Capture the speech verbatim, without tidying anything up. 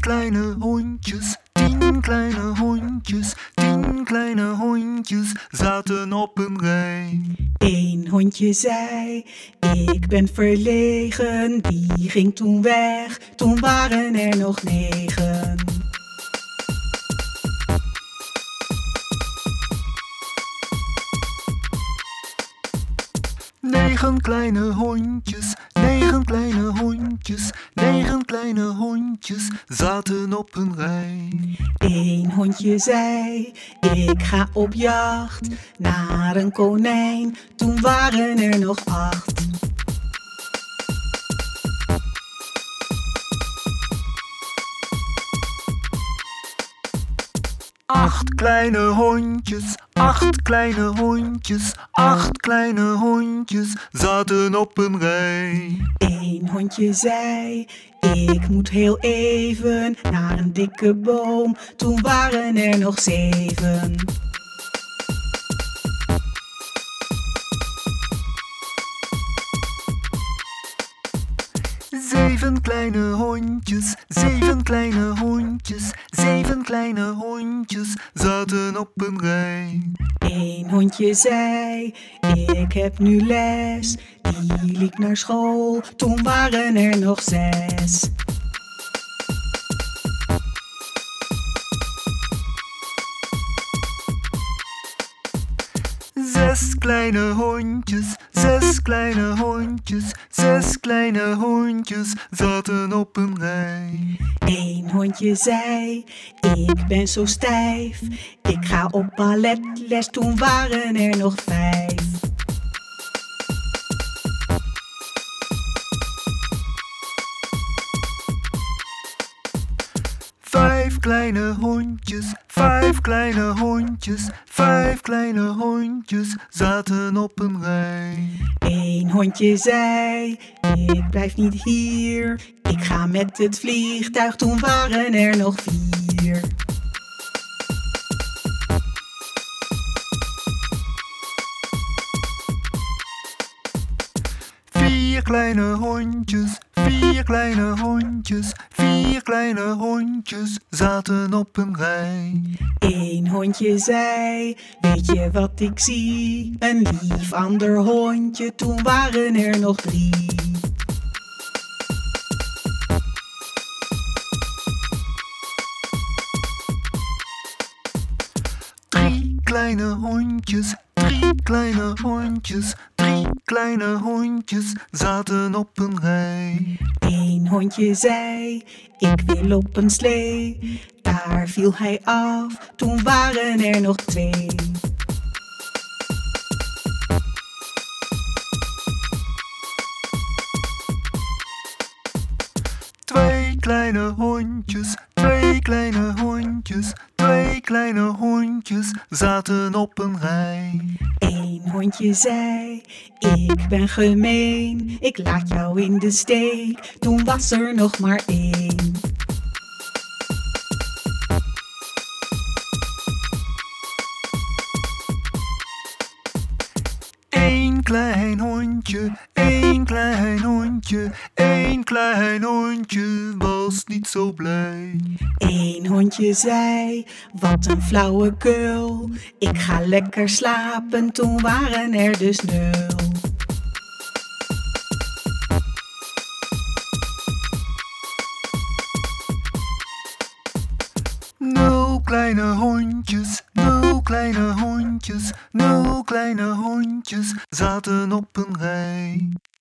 kleine hondjes, tien kleine hondjes, tien kleine hondjes zaten op een rij. Eén hondje zei, ik ben verlegen, die ging toen weg, toen waren er nog negen. Negen kleine hondjes, negen kleine hondjes, negen kleine hondjes zaten op een rij. Eén hondje zei, ik ga op jacht naar een konijn, toen waren er nog acht. Acht kleine hondjes, acht kleine hondjes, acht kleine hondjes zaten op een rij. Eén hondje zei, ik moet heel even naar een dikke boom, toen waren er nog zeven. Zeven kleine hondjes, zeven kleine hondjes, zeven kleine hondjes zaten op een rij. Eén hondje zei, ik heb nu les, die liep naar school, toen waren er nog zes. Zes kleine hondjes, zes kleine hondjes, zes kleine hondjes zaten op een rij. Eén hondje zei, ik ben zo stijf, ik ga op balletles, toen waren er nog vijf. Vijf kleine hondjes, vijf kleine hondjes, vijf kleine hondjes zaten op een rij. Eén hondje zei, ik blijf niet hier, ik ga met het vliegtuig, toen waren er nog vier. Vier kleine hondjes, vier kleine hondjes, vier kleine hondjes zaten op een rij. Eén hondje zei, weet je wat ik zie? Een lief ander hondje, toen waren er nog drie. Drie kleine hondjes, drie kleine hondjes, drie kleine hondjes zaten op een rij. Eén hondje zei, ik wil op een slee, daar viel hij af, toen waren er nog twee. Twee kleine hondjes, twee kleine hondjes, twee kleine hondjes zaten op een rij. Eén hondje zei, ik ben gemeen, ik laat jou in de steek, toen was er nog maar één. Eén klein hondje, één klein hondje, één klein hondje was niet zo blij. Eén hondje zei, wat een flauwekul, ik ga lekker slapen, toen waren er dus nul. Nul kleine hondjes, nul kleine hondjes, nul kleine hondjes zaten op een rij.